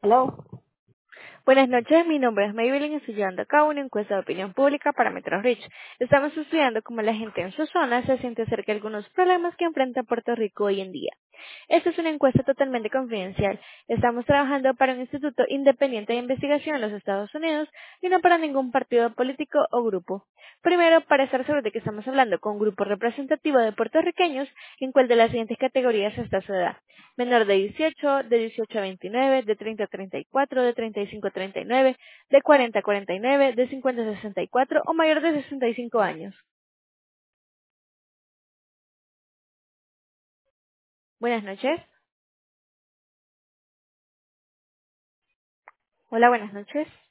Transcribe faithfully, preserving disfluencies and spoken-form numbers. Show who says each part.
Speaker 1: Hello.
Speaker 2: Buenas noches, mi nombre es Maybelline y estoy llevando a cabo una encuesta de opinión pública para Metro Rich. Estamos estudiando cómo la gente en su zona se siente acerca de algunos problemas que enfrenta Puerto Rico hoy en día. Esta es una encuesta totalmente confidencial. Estamos trabajando para un instituto independiente de investigación en los Estados Unidos y no para ningún partido político o grupo. Primero, para estar seguros de que estamos hablando con un grupo representativo de puertorriqueños, en cual de las siguientes categorías está su edad: menor de dieciocho, de dieciocho a veintinueve, de treinta a treinta y cuatro, de treinta y cinco a treinta y nueve, de cuarenta a cuarenta y nueve, de cincuenta a sesenta y cuatro o mayor de sesenta y cinco años. Buenas noches. Hola, buenas noches.